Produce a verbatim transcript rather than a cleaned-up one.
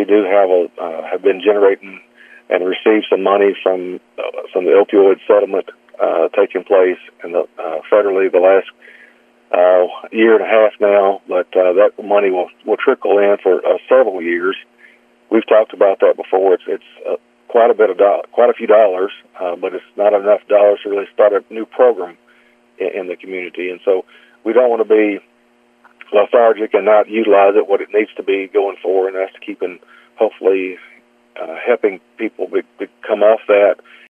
do have a uh, have been generating and received some money from uh, from the opioid settlement uh, taking place in the, uh, federally the last uh, year and a half now. But uh, that money will will trickle in for uh, several years. We've talked about that before. It's it's uh, quite a bit of do- quite a few dollars, uh, but it's not enough dollars to really start a new program in, in the community. And so we don't want to be lethargic and not utilize it what it needs to be going forward, and that's keeping hopefully uh, helping people be, be come off that